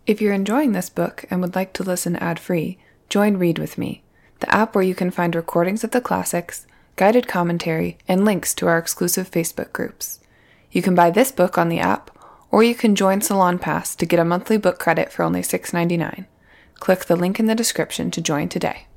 If you're enjoying this book and would like to listen ad-free, join Read With Me, the app where you can find recordings of the classics, guided commentary, and links to our exclusive Facebook groups. You can buy this book on the app, or you can join Salon Pass to get a monthly book credit for only $6.99. Click the link in the description to join today.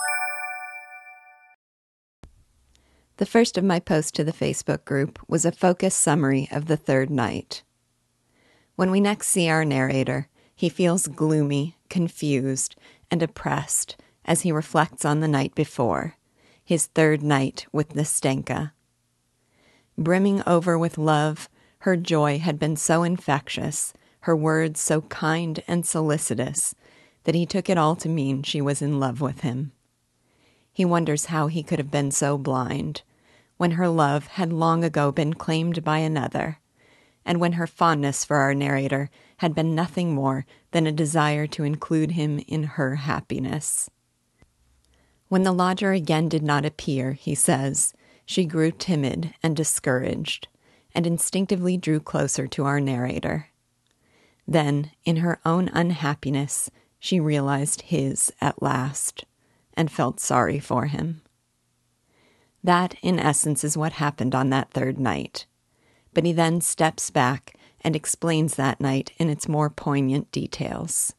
The first of my posts to the Facebook group was a focused summary of the third night. When we next see our narrator, he feels gloomy, confused, and oppressed as he reflects on the night before, his third night with Nastenka. Brimming over with love, her joy had been so infectious, her words so kind and solicitous, that he took it all to mean she was in love with him. He wonders how he could have been so blind, when her love had long ago been claimed by another, and when her fondness for our narrator had been nothing more than a desire to include him in her happiness. When the lodger again did not appear, he says, she grew timid and discouraged, and instinctively drew closer to our narrator. Then, in her own unhappiness, she realized his at last, and felt sorry for him. That, in essence, is what happened on that third night. But he then steps back and explains that night in its more poignant details.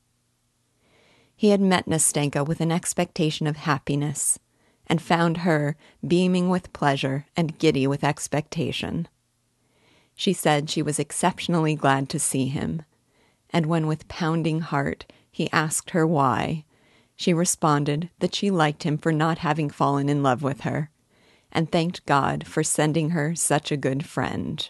He had met Nastenka with an expectation of happiness, and found her beaming with pleasure and giddy with expectation. She said she was exceptionally glad to see him, and when with pounding heart he asked her why, she responded that she liked him for not having fallen in love with her, and thanked God for sending her such a good friend.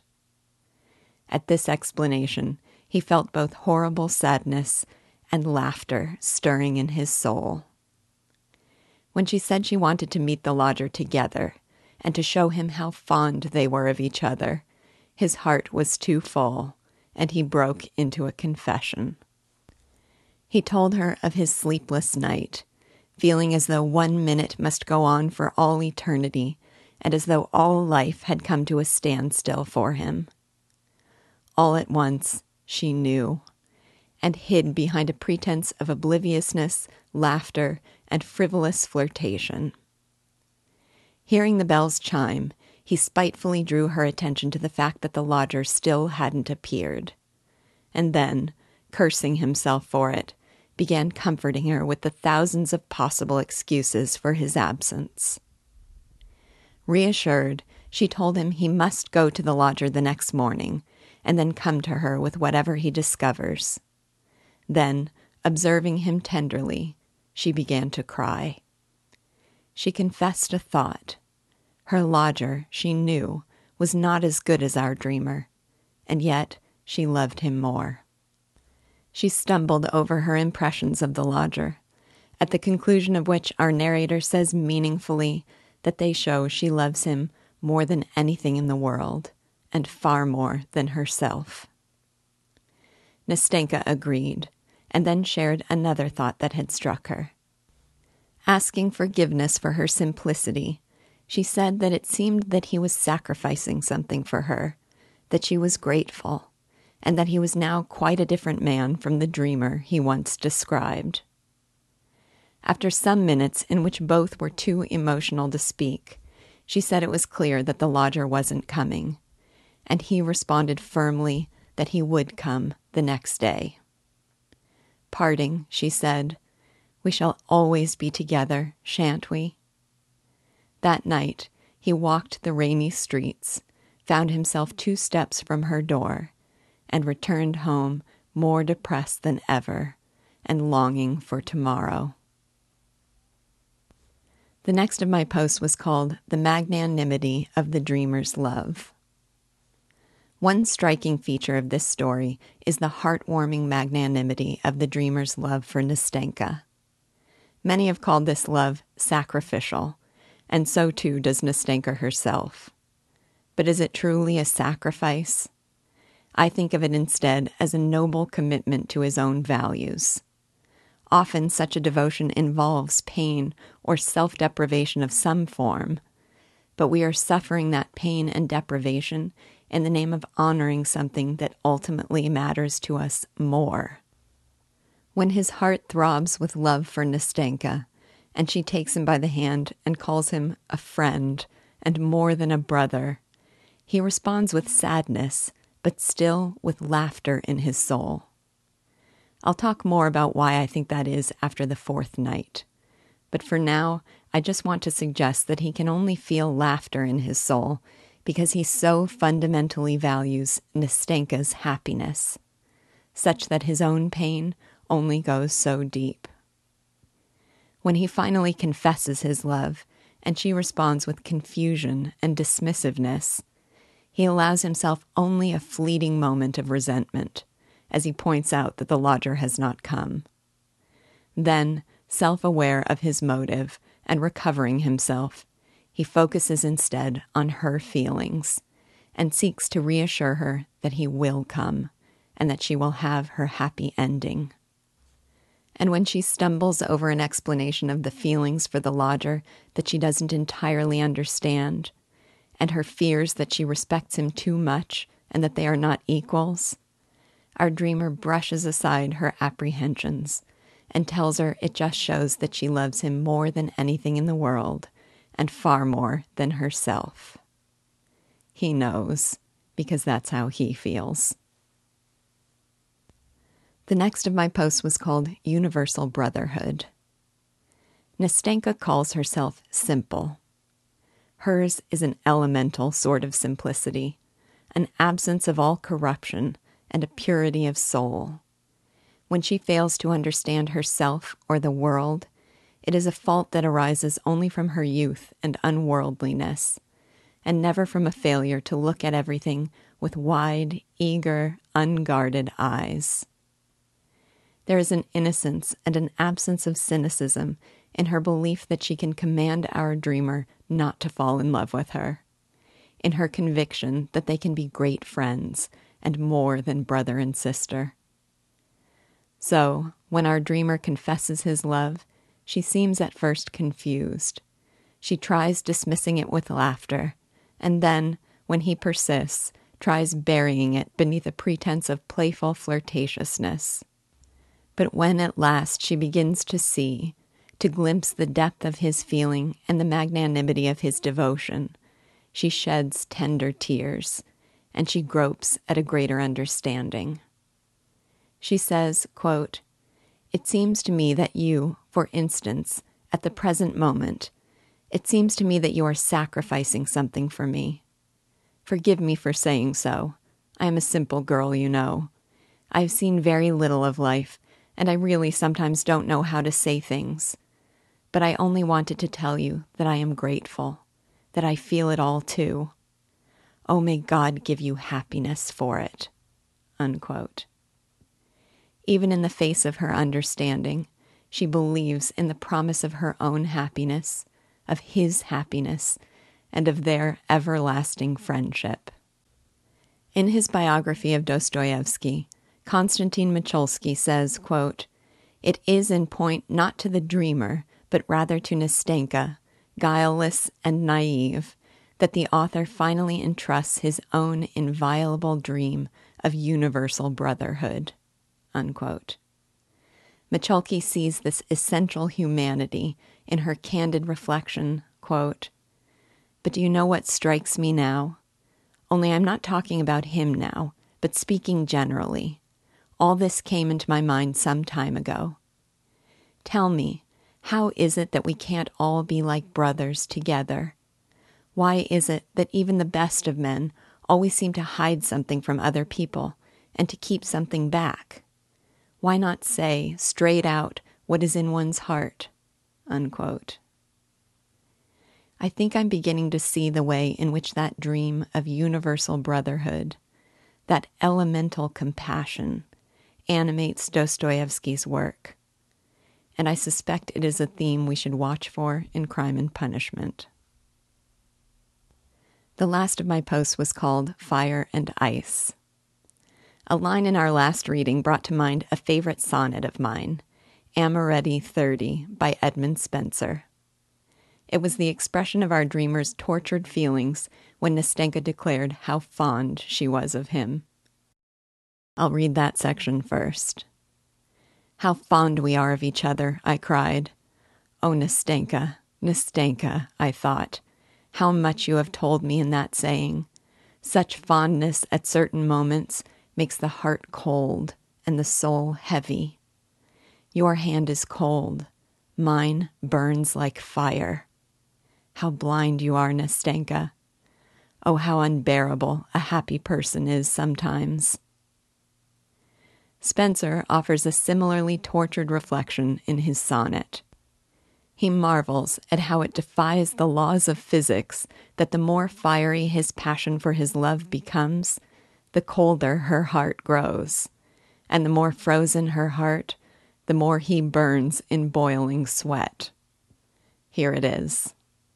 At this explanation, he felt both horrible sadness and laughter stirring in his soul. When she said she wanted to meet the lodger together, and to show him how fond they were of each other, his heart was too full, and he broke into a confession. He told her of his sleepless night, feeling as though 1 minute must go on for all eternity, and as though all life had come to a standstill for him. All at once, she knew, and hid behind a pretense of obliviousness, laughter, and frivolous flirtation. Hearing the bells chime, he spitefully drew her attention to the fact that the lodger still hadn't appeared, and then, cursing himself for it, began comforting her with the thousands of possible excuses for his absence. Reassured, she told him he must go to the lodger the next morning, and then come to her with whatever he discovers. Then, observing him tenderly, she began to cry. She confessed a thought. Her lodger, she knew, was not as good as our dreamer, and yet she loved him more. She stumbled over her impressions of the lodger, at the conclusion of which our narrator says meaningfully that they show she loves him more than anything in the world, and far more than herself. Nastenka agreed, and then shared another thought that had struck her. Asking forgiveness for her simplicity, she said that it seemed that he was sacrificing something for her, that she was grateful, and that he was now quite a different man from the dreamer he once described. After some minutes in which both were too emotional to speak, she said it was clear that the lodger wasn't coming, and he responded firmly that he would come the next day. Parting, she said, "We shall always be together, shan't we?" That night, he walked the rainy streets, found himself 2 steps from her door, and returned home more depressed than ever and longing for tomorrow. The next of my posts was called The Magnanimity of the Dreamer's Love. One striking feature of this story is the heartwarming magnanimity of the dreamer's love for Nastenka. Many have called this love sacrificial, and so too does Nastenka herself. But is it truly a sacrifice? I think of it instead as a noble commitment to his own values. Often such a devotion involves pain or self-deprivation of some form, but we are suffering that pain and deprivation in the name of honoring something that ultimately matters to us more. When his heart throbs with love for Nastenka, and she takes him by the hand and calls him a friend and more than a brother, he responds with sadness, but still with laughter in his soul. I'll talk more about why I think that is after the fourth night. But for now, I just want to suggest that he can only feel laughter in his soul because he so fundamentally values Nastenka's happiness, such that his own pain only goes so deep. When he finally confesses his love, and she responds with confusion and dismissiveness, he allows himself only a fleeting moment of resentment, as he points out that the lodger has not come. Then, self-aware of his motive and recovering himself, he focuses instead on her feelings and seeks to reassure her that he will come and that she will have her happy ending. And when she stumbles over an explanation of the feelings for the lodger that she doesn't entirely understand, and her fears that she respects him too much and that they are not equals, our dreamer brushes aside her apprehensions and tells her it just shows that she loves him more than anything in the world and far more than herself. He knows, because that's how he feels. The next of my posts was called Universal Brotherhood. Nastenka calls herself simple. Hers is an elemental sort of simplicity, an absence of all corruption and a purity of soul. When she fails to understand herself or the world, it is a fault that arises only from her youth and unworldliness, and never from a failure to look at everything with wide, eager, unguarded eyes. There is an innocence and an absence of cynicism in her belief that she can command our dreamer not to fall in love with her, in her conviction that they can be great friends and more than brother and sister. So, when our dreamer confesses his love, she seems at first confused. She tries dismissing it with laughter, and then, when he persists, tries burying it beneath a pretense of playful flirtatiousness. But when at last she begins to see, to glimpse the depth of his feeling and the magnanimity of his devotion, she sheds tender tears, and she gropes at a greater understanding. She says, quote, "It seems to me that you, for instance, at the present moment, it seems to me that you are sacrificing something for me. Forgive me for saying so. I am a simple girl, you know. I have seen very little of life, and I really sometimes don't know how to say things. But I only wanted to tell you that I am grateful, that I feel it all too. Oh, may God give you happiness for it." Unquote. Even in the face of her understanding, she believes in the promise of her own happiness, of his happiness, and of their everlasting friendship. In his biography of Dostoevsky, Konstantin Michalski says, quote, "It is in point not to the dreamer, but rather to Nastenka, guileless and naive, that the author finally entrusts his own inviolable dream of universal brotherhood." Unquote. Michalski sees this essential humanity in her candid reflection, quote, "But do you know what strikes me now? Only I'm not talking about him now, but speaking generally. All this came into my mind some time ago. Tell me, how is it that we can't all be like brothers together? Why is it that even the best of men always seem to hide something from other people and to keep something back? Why not say straight out what is in one's heart?" Unquote. I think I'm beginning to see the way in which that dream of universal brotherhood, that elemental compassion, animates Dostoevsky's work, and I suspect it is a theme we should watch for in Crime and Punishment. The last of my posts was called Fire and Ice. A line in our last reading brought to mind a favorite sonnet of mine, Amoretti 30 by Edmund Spenser. It was the expression of our dreamer's tortured feelings when Nastenka declared how fond she was of him. I'll read that section first. How fond we are of each other, I cried. Oh, Nastenka, Nastenka, I thought, how much you have told me in that saying. Such fondness at certain moments makes the heart cold and the soul heavy. Your hand is cold, mine burns like fire. How blind you are, Nastenka. Oh, how unbearable a happy person is sometimes. Spencer offers a similarly tortured reflection in his sonnet. He marvels at how it defies the laws of physics that the more fiery his passion for his love becomes, the colder her heart grows, and the more frozen her heart, the more he burns in boiling sweat. Here it is.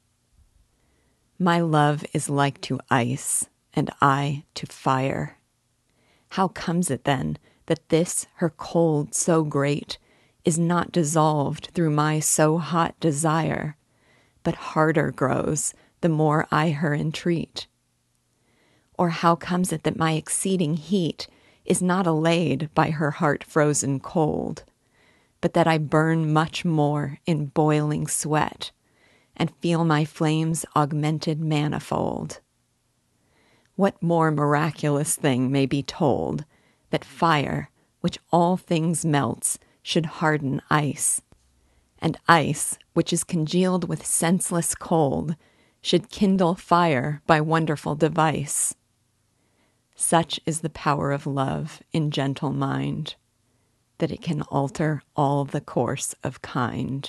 My love is like to ice, and I to fire. How comes it, then, that this, her cold so great, is not dissolved through my so hot desire, but harder grows the more I her entreat? Or how comes it that my exceeding heat is not allayed by her heart-frozen cold, but that I burn much more in boiling sweat, and feel my flames augmented manifold? What more miraculous thing may be told, that fire, which all things melts, should harden ice, and ice, which is congealed with senseless cold, should kindle fire by wonderful device? Such is the power of love in gentle mind, that it can alter all the course of kind.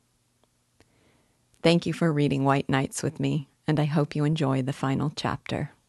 Thank you for reading White Nights with me, and I hope you enjoy the final chapter.